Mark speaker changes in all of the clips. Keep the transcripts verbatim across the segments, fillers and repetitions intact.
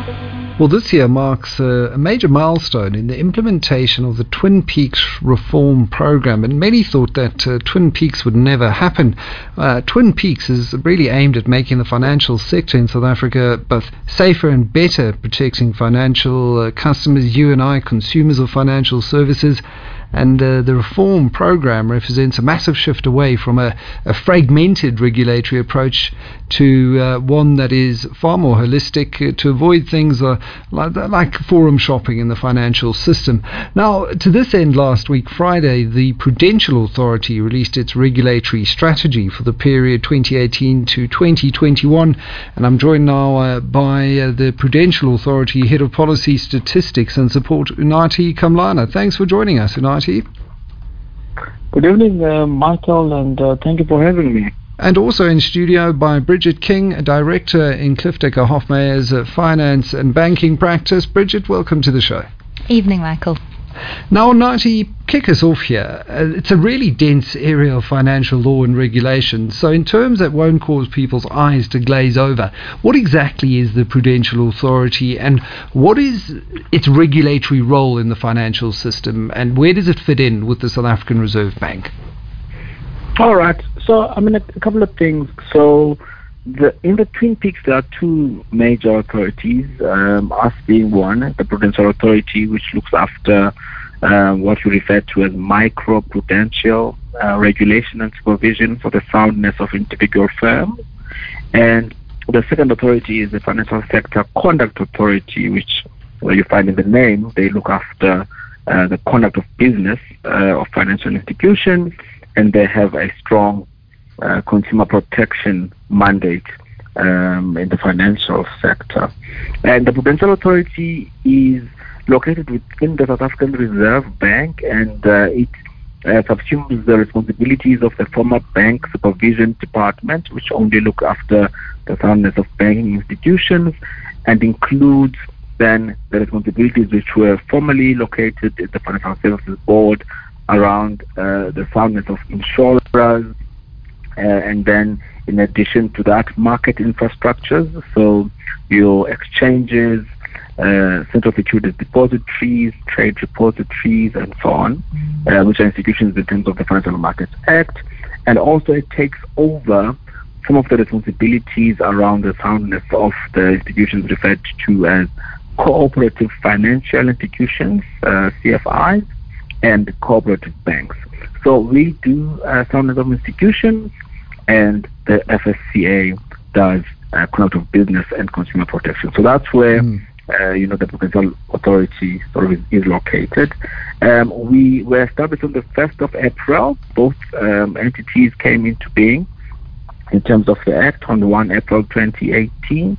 Speaker 1: Well, this year marks a major milestone in the implementation of the Twin Peaks reform program, and many thought that uh, Twin Peaks would never happen. Uh, Twin Peaks is really aimed at making the financial sector in South Africa both safer and better, protecting financial uh, customers, you and I, consumers of financial services. And uh, the reform program represents a massive shift away from a, a fragmented regulatory approach to uh, one that is far more holistic uh, to avoid things uh, like, like forum shopping in the financial system. Now, to this end, last week, Friday, the Prudential Authority released its regulatory strategy for the period twenty eighteen to twenty twenty-one. And I'm joined now uh, by uh, the Prudential Authority Head of Policy Statistics and Support, Unathi Kamlana. Thanks for joining us, Unathi.
Speaker 2: Good evening, uh, Michael, and uh, thank you for having me.
Speaker 1: And also in studio by Bridget King, a director in Cliff Decker Hofmeyer's uh, finance and banking practice. Bridget, welcome to the show.
Speaker 3: Evening, Michael.
Speaker 1: Now, Nati, kick us off here. Uh, it's a really dense area of financial law and regulation. So in terms that won't cause people's eyes to glaze over, what exactly is the Prudential Authority and what is its regulatory role in the financial system, and where does it fit in with the South African Reserve Bank?
Speaker 2: All right. So, I mean, a, a couple of things. So, the, in the Twin Peaks, there are two major authorities, um, us being one, the Prudential Authority, which looks after uh, what we refer to as micro-prudential uh, regulation and supervision for the soundness of individual firms. And the second authority is the Financial Sector Conduct Authority, which, well, you find in the name, they look after uh, the conduct of business uh, of financial institutions, and they have a strong uh, consumer protection mandate um, in the financial sector. And the Prudential Authority is located within the South African Reserve Bank, and uh, it uh, subsumes the responsibilities of the former Bank Supervision Department, which only look after the soundness of banking institutions, and includes then the responsibilities which were formerly located in the Financial Services Board around uh, the soundness of insurers, uh, and then in addition to that, market infrastructures, so your exchanges, uh, central securities depositories, trade repositories, and so on, uh, which are institutions in terms of the Financial Markets Act. And also it takes over some of the responsibilities around the soundness of the institutions referred to as cooperative financial institutions, uh, C F Is, and cooperative banks. So we do uh, soundness of institutions, and the F S C A does uh, conduct of business and consumer protection. So that's where mm. uh, you know the Prudential Authority sort of is, is located. Um, we were established on the first of April. Both um, entities came into being in terms of the Act on the first of April twenty eighteen,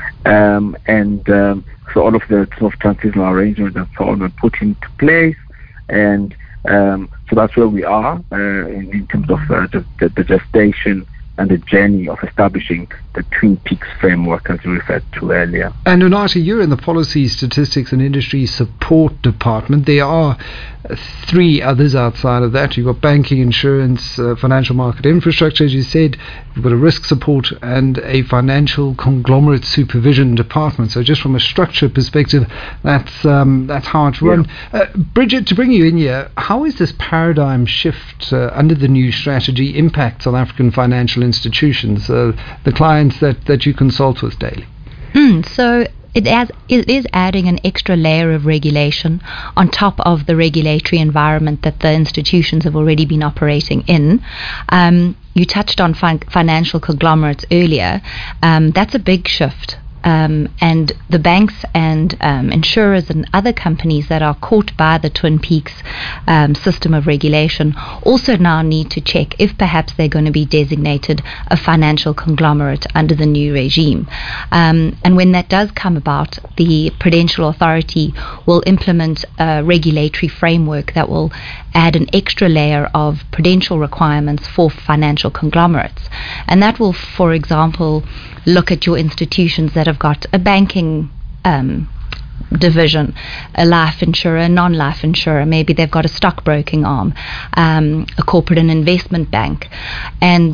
Speaker 2: um, and um, so all of the sort of transitional arrangements and so on were put into place. And um, so that's where we are uh, in, in terms of uh, the, the, the gestation and the journey of establishing the Twin Peaks framework, as you referred to earlier.
Speaker 1: And Unathi, you're in the Policy, Statistics and Industry Support Department. There are three others outside of that. You've got banking, insurance, uh, financial market infrastructure, as you said. You've got a risk support and a financial conglomerate supervision department. So just from a structure perspective, that's um, that's how it's run. Yeah. Uh, Bridget, to bring you in here, how is this paradigm shift uh, under the new strategy impact South African financial institutions, uh, the clients that, that you consult with daily?
Speaker 3: Mm, so It, has, it is adding an extra layer of regulation on top of the regulatory environment that the institutions have already been operating in. Um, you touched on fin- financial conglomerates earlier. Um, that's a big shift. Um, and the banks and um, insurers and other companies that are caught by the Twin Peaks um, system of regulation also now need to check if perhaps they're going to be designated a financial conglomerate under the new regime. Um, and when that does come about, the Prudential Authority will implement a regulatory framework that will add an extra layer of prudential requirements for financial conglomerates. And that will, for example, look at your institutions that have got a banking um, division, a life insurer, a non-life insurer. Maybe they've got a stockbroking arm, um, a corporate and investment bank. And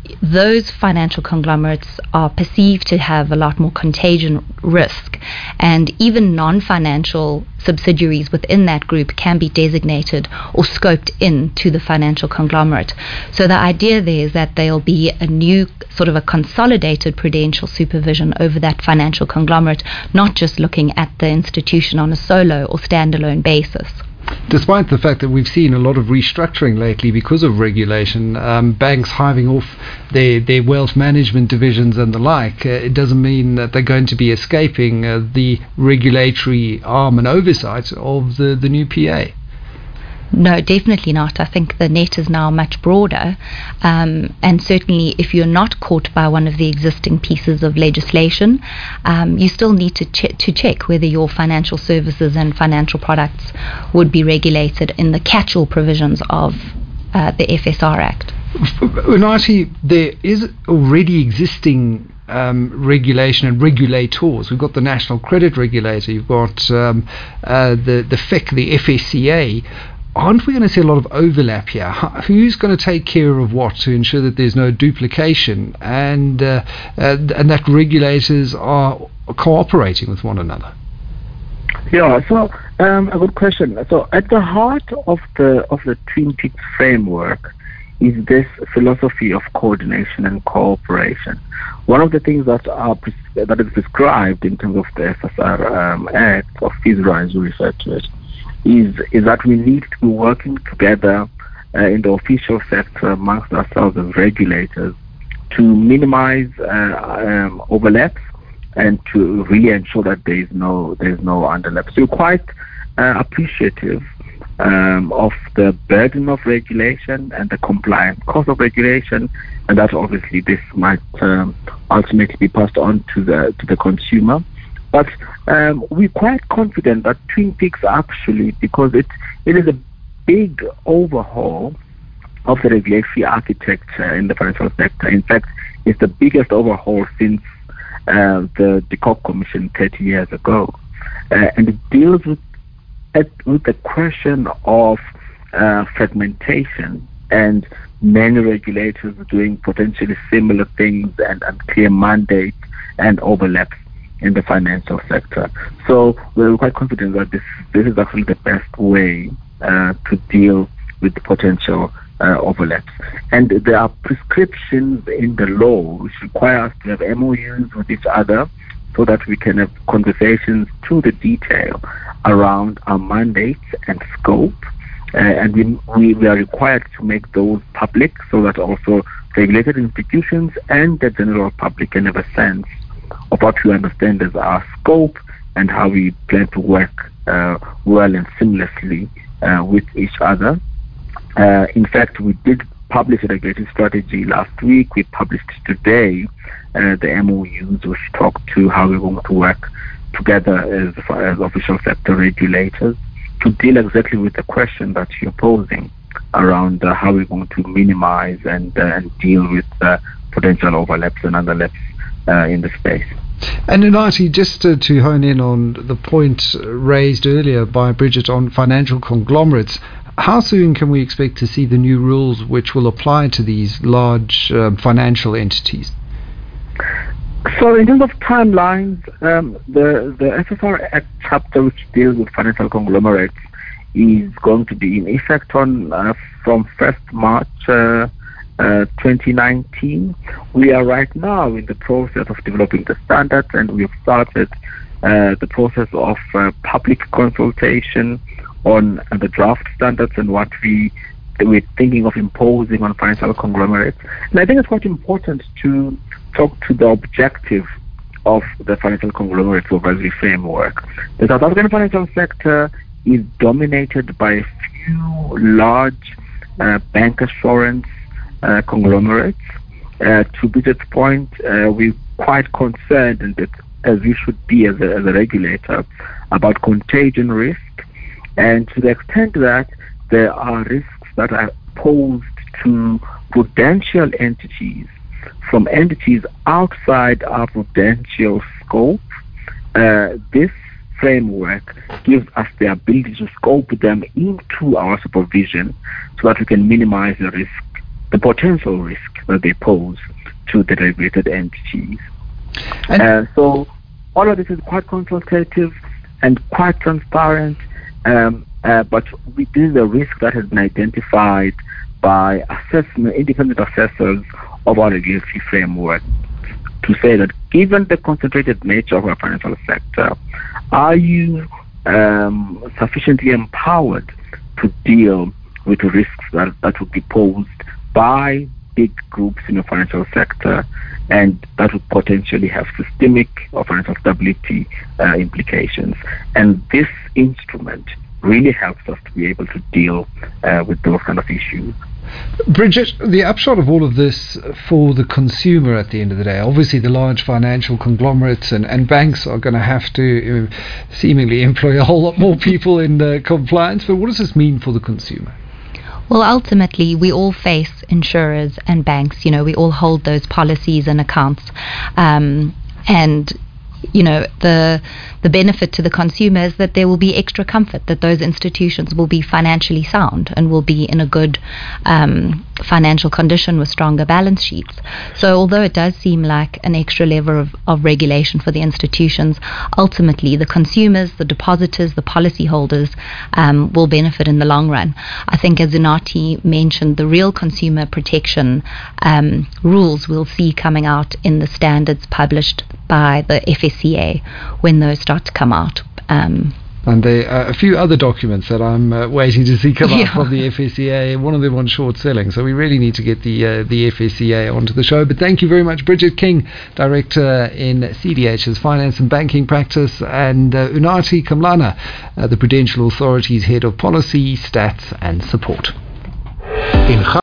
Speaker 3: those financial conglomerates are perceived to have a lot more contagion risk, and even non-financial subsidiaries within that group can be designated or scoped in to the financial conglomerate. So the idea there is that there'll be a new sort of a consolidated prudential supervision over that financial conglomerate, not just looking at the institution on a solo or standalone basis.
Speaker 1: Despite the fact that we've seen a lot of restructuring lately because of regulation, um, banks hiving off their, their wealth management divisions and the like, uh, it doesn't mean that they're going to be escaping uh, the regulatory arm and oversight of the, the new P A.
Speaker 3: No, definitely not. I think the net is now much broader, um, and certainly if you're not caught by one of the existing pieces of legislation, um, you still need to, ch- to check whether your financial services and financial products would be regulated in the catch-all provisions of uh, the F S R Act.
Speaker 1: Unathi, there is already existing Um, regulation and regulators. We've got the National Credit Regulator, you've got um, uh, the, the F E C, the F S C A. Aren't we going to see a lot of overlap here? Who's going to take care of what to ensure that there's no duplication and uh, uh, and that regulators are cooperating with one another?
Speaker 2: Yeah, so um, a good question. So at the heart of the of the Twin Peaks framework is this philosophy of coordination and cooperation. One of the things that are pres- that is prescribed in terms of the F S R um, Act, or FSRA as we refer to it, is is that we need to be working together uh, in the official sector amongst ourselves as regulators to minimize uh, um, overlaps and to really ensure that there is no there is no underlap. So we're quite uh, appreciative Um, of the burden of regulation and the compliance cost of regulation, and that obviously this might um, ultimately be passed on to the to the consumer. But um, we're quite confident that Twin Peaks actually, because it it is a big overhaul of the regulatory architecture in the financial sector. In fact, it's the biggest overhaul since uh, the De Kock Commission thirty years ago, uh, and it deals with with the question of uh, fragmentation and many regulators doing potentially similar things and unclear mandates and overlaps in the financial sector. So we're quite confident that this this is actually the best way uh, to deal with the potential uh, overlaps. And there are prescriptions in the law which require us to have M O Us with each other so that we can have conversations to the detail around our mandates and scope, uh, and we, we we are required to make those public so that also regulated institutions and the general public can have a sense of what we understand as our scope and how we plan to work uh, well and seamlessly uh, with each other. Uh, in fact, we did publish a regulatory strategy last week. We published today uh, the M O Us, which talk to how we're going to work together as, as official sector regulators to deal exactly with the question that you're posing around uh, how we're going to minimize and, uh, and deal with uh, potential overlaps and underlaps uh, in the space.
Speaker 1: And Unathi, just to, to hone in on the point raised earlier by Bridget on financial conglomerates, how soon can we expect to see the new rules which will apply to these large um, financial entities?
Speaker 2: So in terms of timelines, um, the, the F S R Act chapter which deals with financial conglomerates is going to be in effect on uh, from first March uh, uh, twenty nineteen. We are right now in the process of developing the standards, and we have started uh, the process of uh, public consultation on uh, the draft standards and what we we're thinking of imposing on financial conglomerates. And I think it's quite important to talk to the objective of the financial conglomerate supervisory framework. The South African financial sector is dominated by a few large uh, bank assurance uh, conglomerates. Uh, to Bridget's point, uh, we're quite concerned, and that as we should be as a, as a regulator, about contagion risk, and to the extent that there are risks that are posed to prudential entities from entities outside our prudential scope, uh, this framework gives us the ability to scope them into our supervision so that we can minimize the risk the potential risk that they pose to the regulated entities.
Speaker 1: And
Speaker 2: uh, so all of this is quite consultative and quite transparent, um, uh, but we, this is a risk that has been identified by assessment, independent assessors of our regulatory framework, to say that given the concentrated nature of our financial sector, are you um, sufficiently empowered to deal with the risks that, that would be posed by big groups in the financial sector, and that would potentially have systemic or financial stability uh, implications. And this instrument really helps us to be able to deal uh, with those kind of issues.
Speaker 1: Bridget, the upshot of all of this for the consumer at the end of the day, obviously the large financial conglomerates and, and banks are going to have to uh, seemingly employ a whole lot more people in uh, compliance, but what does this mean for the consumer?
Speaker 3: Well, ultimately, we all face insurers and banks. You know, we all hold those policies and accounts. Um, and, you know, the the benefit to the consumer is that there will be extra comfort that those institutions will be financially sound and will be in a good um, financial condition with stronger balance sheets. So although it does seem like an extra level of, of regulation for the institutions, ultimately the consumers, the depositors, the policyholders um, will benefit in the long run. I think, as Unathi mentioned, the real consumer protection um, rules we'll see coming out in the standards published by the F S C A when those start to come out. Um,
Speaker 1: And there are a few other documents that I'm uh, waiting to see come
Speaker 3: Yeah.
Speaker 1: out from the F S C A, one of them on short selling. So we really need to get the uh, the F S C A onto the show. But thank you very much, Bridget King, Director in C D H's Finance and Banking Practice, and uh, Unathi Kamlana, uh, the Prudential Authority's Head of Policy, Stats and Support. In